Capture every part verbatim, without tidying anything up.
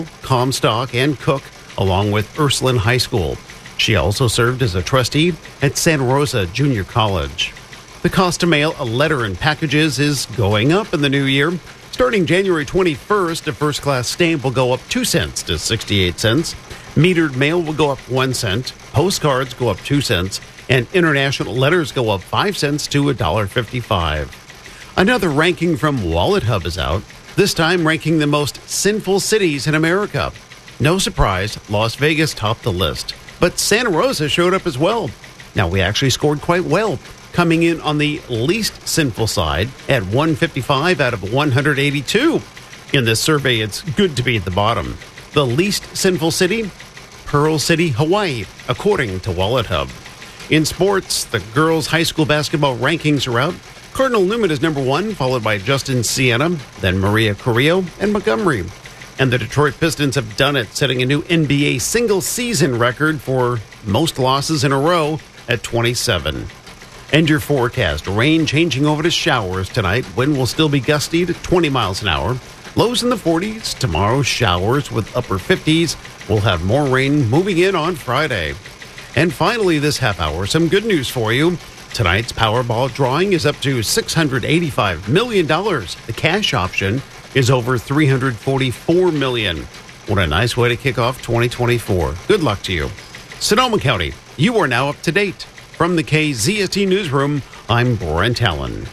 Comstock, and Cook, along with Ursuline High School. She also served as a trustee at Santa Rosa Junior College. The cost to mail a letter and packages is going up in the new year. Starting January twenty-first, a first-class stamp will go up two cents to sixty-eight cents. Metered mail will go up one cent. Postcards go up two cents. And international letters go up five cents to one dollar fifty-five. Another ranking from Wallet Hub is out, this time ranking the most sinful cities in America. No surprise, Las Vegas topped the list. But Santa Rosa showed up as well. Now, we actually scored quite well, coming in on the least sinful side at one fifty-five out of one hundred eighty-two. In this survey, it's good to be at the bottom. The least sinful city? Pearl City, Hawaii, according to Wallet Hub. In sports, the girls' high school basketball rankings are out. Cardinal Newman is number one, followed by Justin Siena, then Maria Carrillo, and Montgomery. And the Detroit Pistons have done it, setting a new N B A single-season record for most losses in a row at twenty-seven. And your forecast, rain changing over to showers tonight. Wind will still be gusty to twenty miles an hour. Lows in the forties. Tomorrow, showers with upper fifties. We'll have more rain moving in on Friday. And finally, this half hour, some good news for you. Tonight's Powerball drawing is up to six hundred eighty-five million dollars. The cash option is over three hundred forty-four million dollars. What a nice way to kick off twenty twenty-four. Good luck to you. Sonoma County, you are now up to date. From the K Z S T Newsroom, I'm Brent Allen.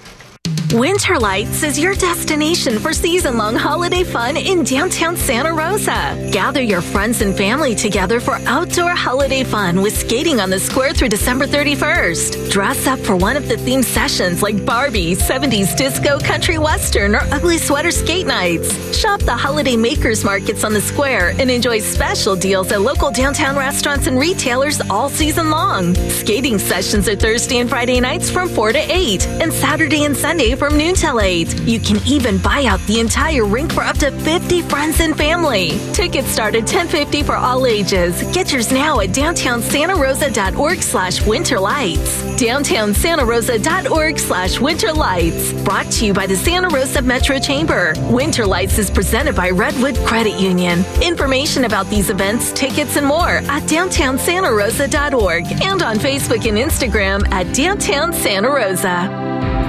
Winter Lights is your destination for season-long holiday fun in downtown Santa Rosa. Gather your friends and family together for outdoor holiday fun with skating on the square through December thirty-first. Dress up for one of the themed sessions like Barbie, seventies disco, country western, or ugly sweater skate nights. Shop the holiday makers markets on the square and enjoy special deals at local downtown restaurants and retailers all season long. Skating sessions are Thursday and Friday nights from four to eight and Saturday and Sunday from noon till eight. You can even buy out the entire rink for up to fifty friends and family. Tickets start at ten fifty for all ages. Get yours now at downtown santa rosa dot org slash winter lights. downtown santa rosa dot org slash winter lights. Brought to you by the Santa Rosa Metro Chamber. Winter Lights is presented by Redwood Credit Union. Information about these events, tickets, and more at downtown santa rosa dot org and on Facebook and Instagram at Downtown Santa Rosa.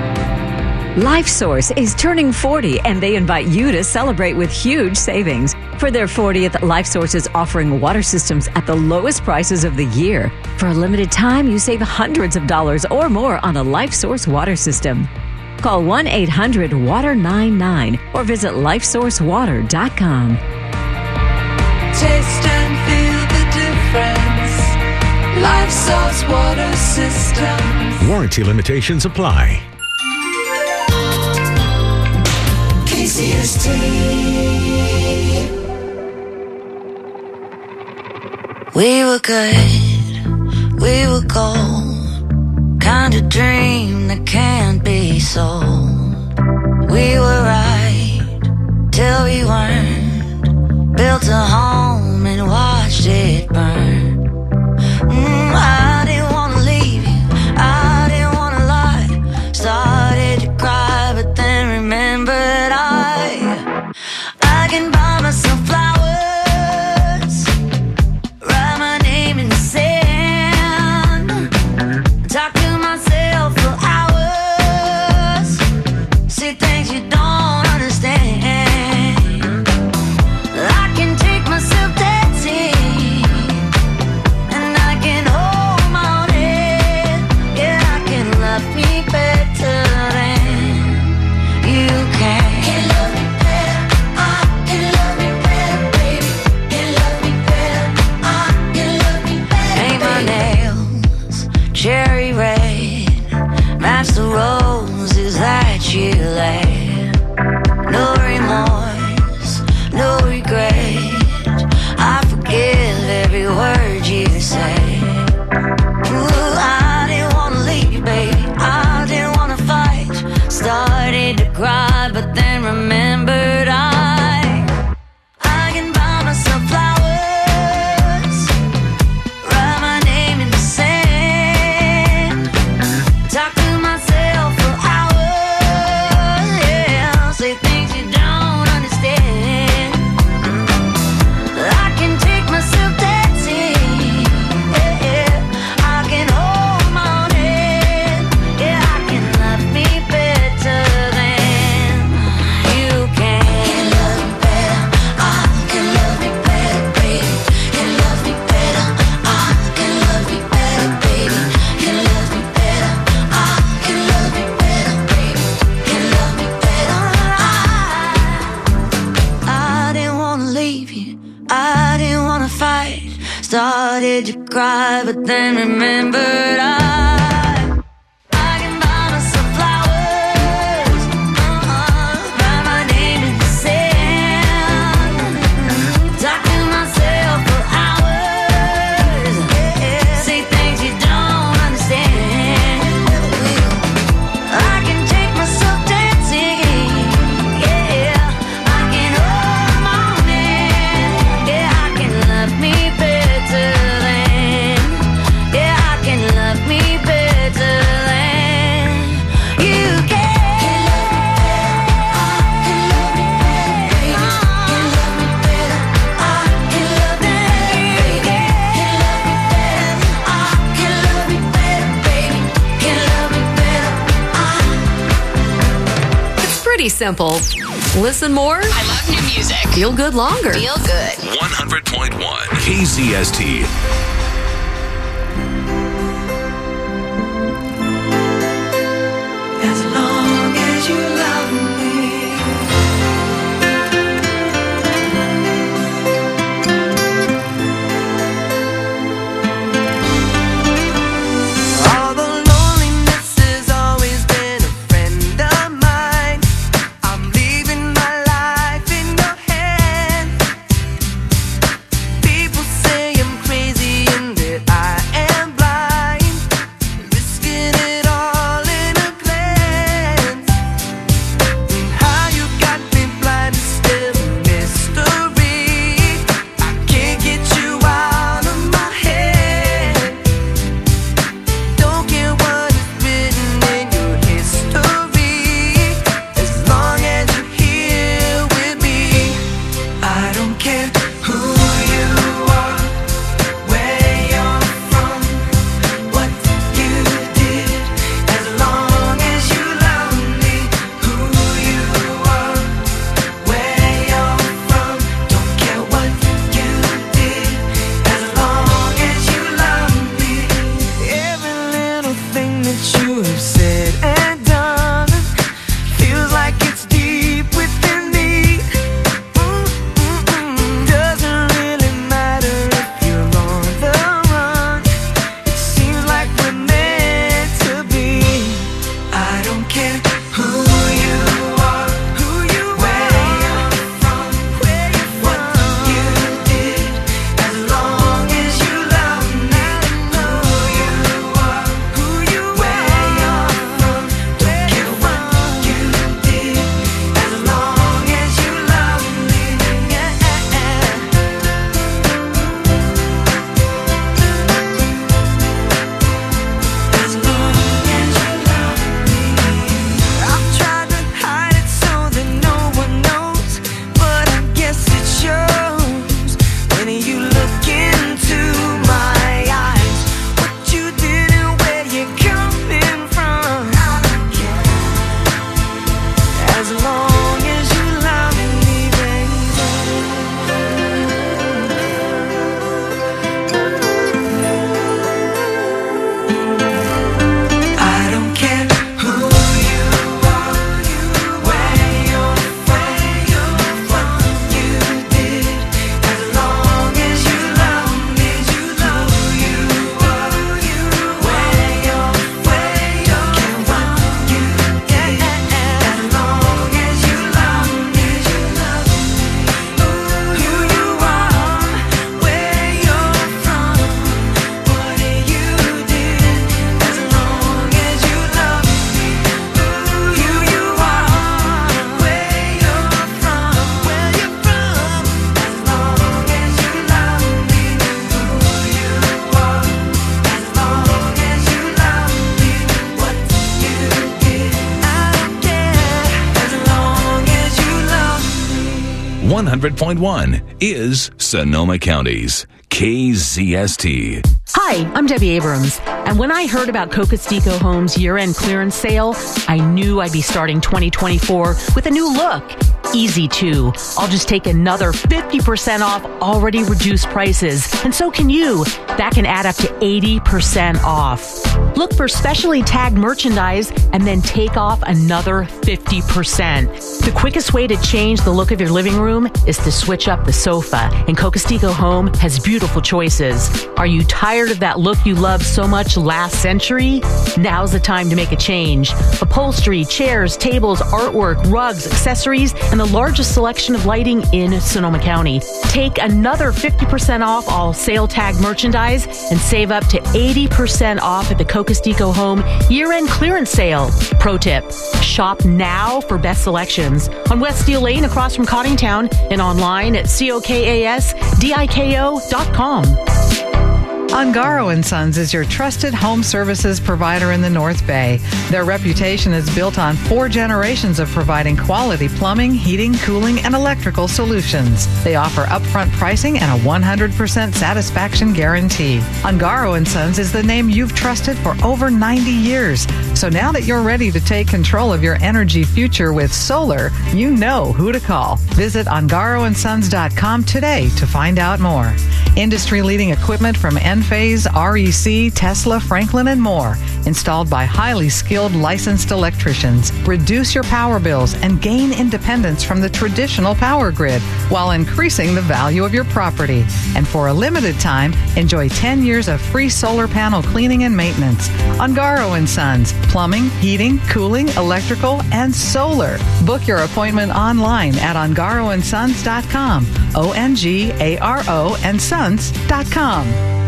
LifeSource is turning forty, and they invite you to celebrate with huge savings. For their fortieth, LifeSource is offering water systems at the lowest prices of the year. For a limited time, you save hundreds of dollars or more on a LifeSource water system. Call one eight hundred water nine nine or visit life source water dot com. Taste and feel the difference. LifeSource water systems. Warranty limitations apply. K Z S T. We were good, we were gold, kind of dream that can't be sold. We were right till we weren't, built a home and watched it burn. Mm, I didn't want to leave you, I didn't want to lie, started to cry but then remembered I, I can buy myself flowers. Started to cry, but then remembered I simple. Listen more. I love new music. Feel good longer. Feel good. one hundred point one K Z S T. As long as you love me. All the loneliness has always been a friend of mine. I'm leaving my life in your hands. People say I'm crazy and that I am blind, risking it all in a glance. And how you got me blind is still a mystery. I can't get you out of my head. Don't care what is written in your history, as long as you're here with me. I don't care who you are, where you're from, what you did, as long as you love me. Who you are, where you're from, don't care what you did, as long as you love me. Every little thing that you have said and done feels like it's deep within me. Mm-mm-mm. Doesn't really matter if you're on the run. It seems like we're meant to be. I don't care who you are, who you where you're from, where you're from, what you did, as long as you love me. Who you are, who you where you're from, don't care what you did, as long as you love me. Yeah. As long as you love me. I've tried to hide it so that no one knows, but I guess it shows when you look into my eyes. What you did and where you're coming from. I don't care, as long as you love me, baby. I don't care who you are, where you're from, what you did, as long as you love me. Who you are, where you're from, don't care what you did, as long as you love me. Who you are, where you're from, what you did, as long as you love me. Who you are, where you're from, where you're from, as long as you love me. Who you are, as long as you love me. What you did, I don't care, as long as you love me. one hundred point one is Sonoma County's K Z S T. Hi, I'm Debbie Abrams, and when I heard about Cocosdico Homes' year-end clearance sale, I knew I'd be starting twenty twenty-four with a new look. easy too. I'll just take another fifty percent off already reduced prices. And so can you. That can add up to eighty percent off. Look for specially tagged merchandise and then take off another fifty percent. The quickest way to change the look of your living room is to switch up the sofa. And Cocos-Tico Home has beautiful choices. Are you tired of that look you loved so much last century? Now's the time to make a change. Upholstery, chairs, tables, artwork, rugs, accessories, and the largest selection of lighting in Sonoma County. Take another fifty percent off all sale tag merchandise and save up to eighty percent off at the Cocos-Tico Home year-end clearance sale. Pro tip, shop now for best selections on West Steel Lane across from Cottingtown and online at cokasdiko dot com. Ungaro and Sons is your trusted home services provider in the North Bay. Their reputation is built on four generations of providing quality plumbing, heating, cooling, and electrical solutions. They offer upfront pricing and a one hundred percent satisfaction guarantee. Ungaro and Sons is the name you've trusted for over ninety years. So now that you're ready to take control of your energy future with solar, you know who to call. Visit ungaro and sons dot com today to find out more. Industry-leading equipment from Enphase, R E C, Tesla, Franklin, and more. Installed by highly skilled licensed electricians. Reduce your power bills and gain independence from the traditional power grid while increasing the value of your property. And for a limited time, enjoy ten years of free solar panel cleaning and maintenance. Ungaro and Sons. Plumbing, heating, cooling, electrical, and solar. Book your appointment online at ungaro and sons dot com. O N G A R O and sons dot com.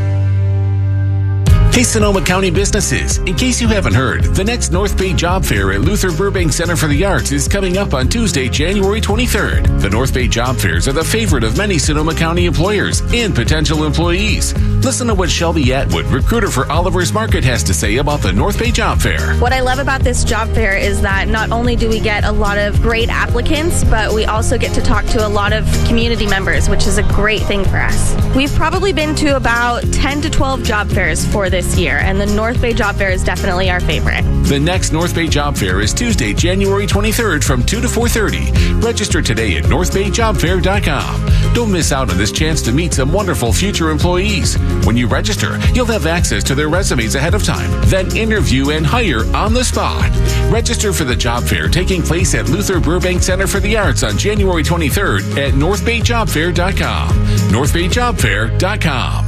Hey, Sonoma County businesses. In case you haven't heard, the next North Bay Job Fair at Luther Burbank Center for the Arts is coming up on Tuesday, January twenty-third. The North Bay Job Fairs are the favorite of many Sonoma County employers and potential employees. Listen to what Shelby Atwood, recruiter for Oliver's Market, has to say about the North Bay Job Fair. What I love about this job fair is that not only do we get a lot of great applicants, but we also get to talk to a lot of community members, which is a great thing for us. We've probably been to about ten to twelve job fairs for this year, and the North Bay Job Fair is definitely our favorite. The next North Bay Job Fair is Tuesday, January twenty-third from two to four thirty. Register today at north bay job fair dot com. Don't miss out on this chance to meet some wonderful future employees. When you register, you'll have access to their resumes ahead of time, then interview and hire on the spot. Register for the job fair taking place at Luther Burbank Center for the Arts on January twenty-third at north bay job fair dot com. north bay job fair dot com.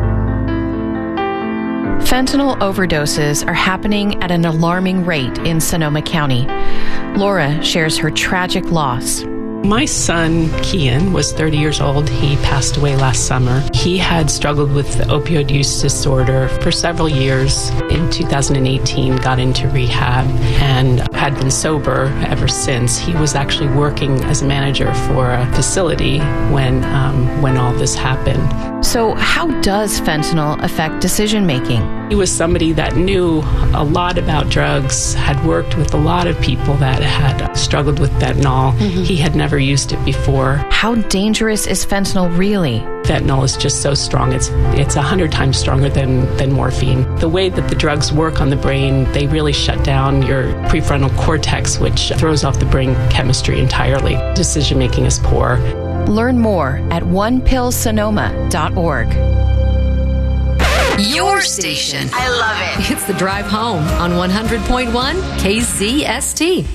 Fentanyl overdoses are happening at an alarming rate in Sonoma County. Laura shares her tragic loss. My son, Kian, was thirty years old. He passed away last summer. He had struggled with opioid use disorder for several years. In two thousand eighteen, got into rehab and had been sober ever since. He was actually working as a manager for a facility when, um, when all this happened. So how does fentanyl affect decision-making? He was somebody that knew a lot about drugs, had worked with a lot of people that had struggled with fentanyl. Mm-hmm. He had never used it before. How dangerous is fentanyl really? Fentanyl is just so strong. It's it's a hundred times stronger than, than morphine. The way that the drugs work on the brain, they really shut down your prefrontal cortex, which throws off the brain chemistry entirely. Decision-making is poor. Learn more at one pill sonoma dot org. Your station. I love it. It's the drive home on one hundred point one K Z S T.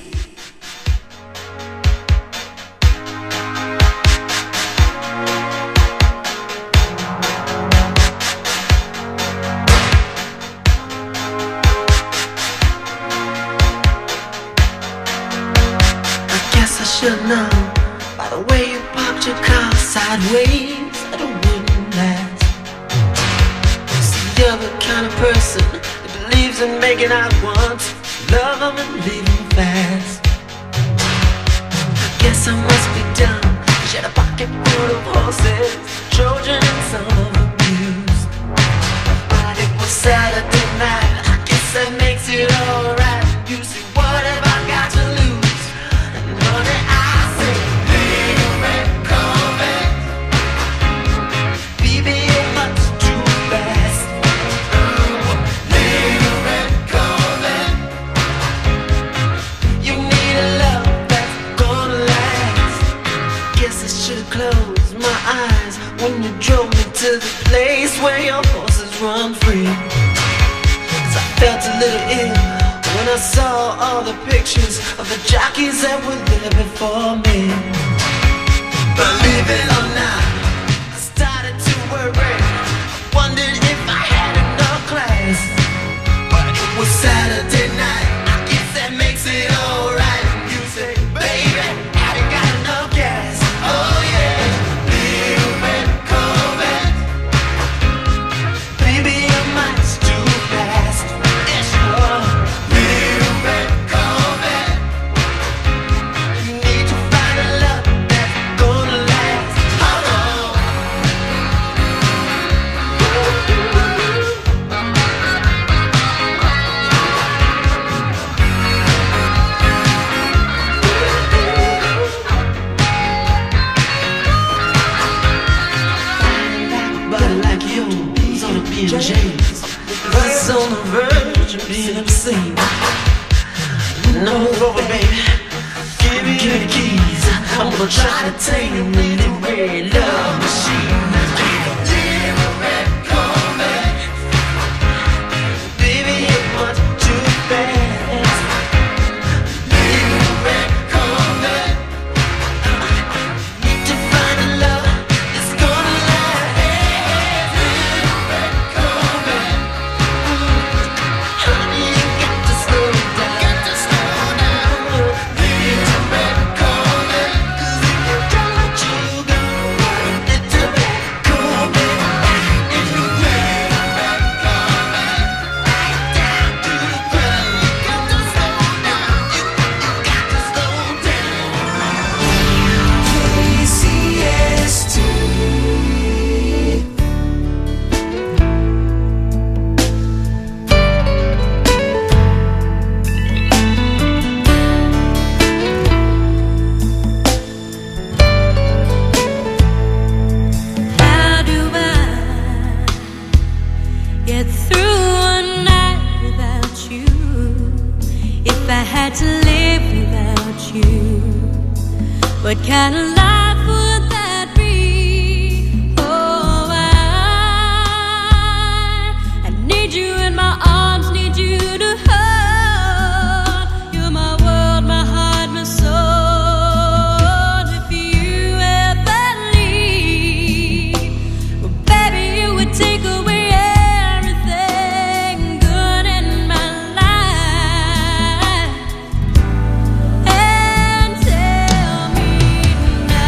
I guess I should know by the way you parked your car sideways that it wouldn't last. See, you're the kind of person that believes in making out once, love them and leave them fast. I guess I must be dumb. She had a pocket full of horses, Trojan and some of abuse. But it was Saturday night, I guess that makes it alright. You see, what have I got to lose? And honey, I say, little red Corvette, baby, you're much too fast. Little red Corvette, you need a love that's gonna last. my eyes when you drove me to the place where your horses run free. 'Cause I felt a little ill when I saw all the pictures of the jockeys that were there before me. Believe it or not, I started to worry, wondered if I had enough class. But it was Saturday night, I guess that makes it alright. You say, baby, have you got enough gas? Oh yeah, little red Corvette. Baby, your mind's too fast. Yes, you are. Little red Corvette. You need to find a love that's gonna last. Hold on. Body like yours on a P and J's. That's on the verge of being obscene. No, over, baby. Give me the keys. I'm gonna try to tame the red love machine. Little red Corvette. Baby, you're much too fast. Little red Corvette. Need to find a love that's gonna last. Little red Corvette. Honey, you got to slow down. Got to slow down. Little red Corvette. 'Cause if you don't let you go, little red Corvette. In the little red Corvette. Right down to the ground. You got to slow down. You, you got to slow down. K C S T. How do I get through one night without you? If I had to live without you, what kind of life would that be? Oh, I, I need you in my arms, need you to hold. You're my world, my heart, my soul. If you ever leave, well, baby, you would take away everything good in my life. And tell me now.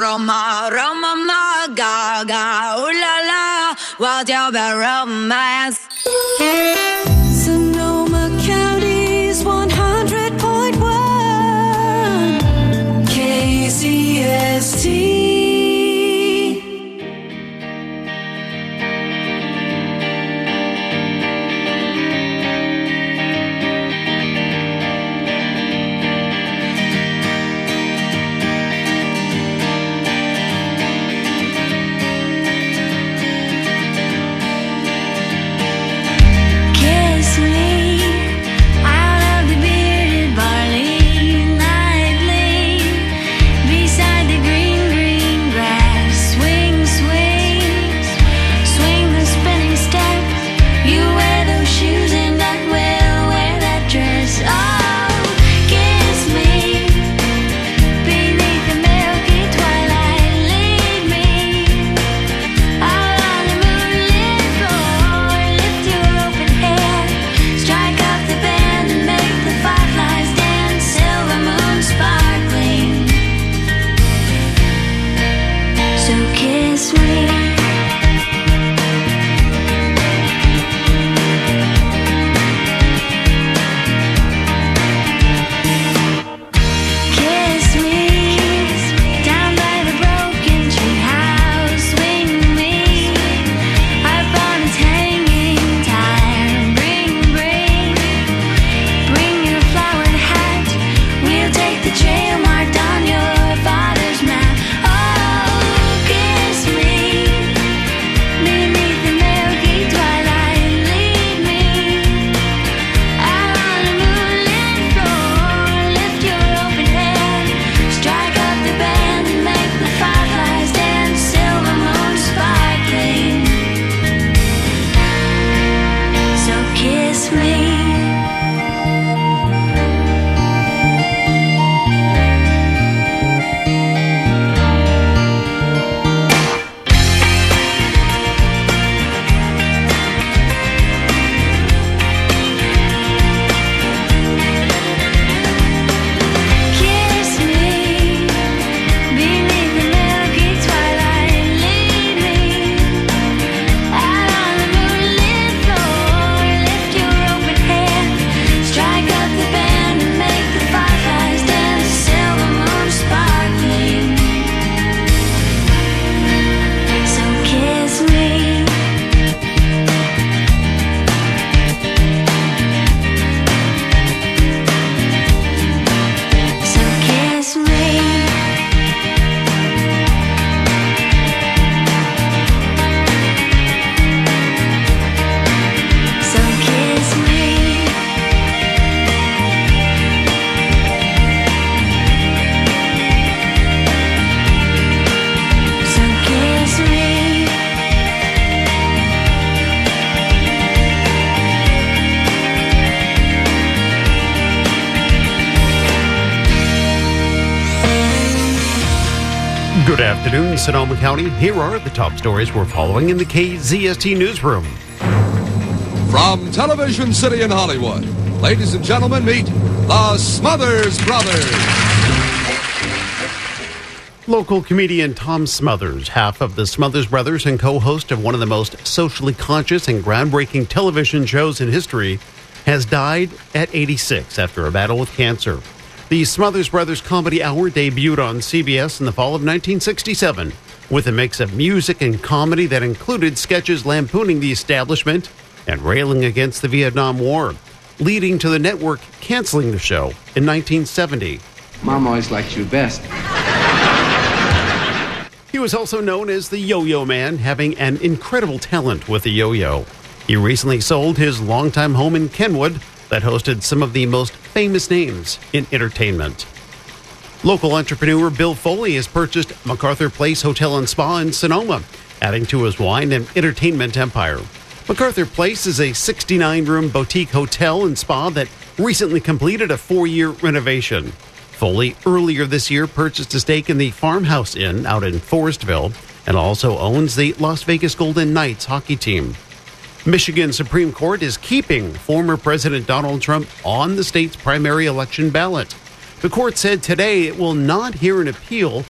Roma, Roma, ma, ga, ga, ooh la la, what's your bad romance? Sonoma County's one hundred point one K Z S T. Good afternoon, Sonoma County. Here are the top stories we're following in the K Z S T newsroom. From Television City in Hollywood, ladies and gentlemen, meet the Smothers Brothers. Local comedian Tom Smothers, half of the Smothers Brothers and co-host of one of the most socially conscious and groundbreaking television shows in history, has died at eighty-six after a battle with cancer. The Smothers Brothers Comedy Hour debuted on C B S in the fall of nineteen sixty-seven with a mix of music and comedy that included sketches lampooning the establishment and railing against the Vietnam War, leading to the network canceling the show in nineteen seventy. Mom always liked you best. He was also known as the Yo-Yo Man, having an incredible talent with the yo-yo. He recently sold his longtime home in Kenwood that hosted some of the most famous names in entertainment. Local entrepreneur Bill Foley has purchased MacArthur Place Hotel and Spa in Sonoma, adding to his wine and entertainment empire. MacArthur Place is a sixty-nine room boutique hotel and spa that recently completed a four-year renovation. Foley earlier this year purchased a stake in the Farmhouse Inn out in Forestville and also owns the Las Vegas Golden Knights hockey team. Michigan Supreme Court is keeping former President Donald Trump on the state's primary election ballot. The court said today it will not hear an appeal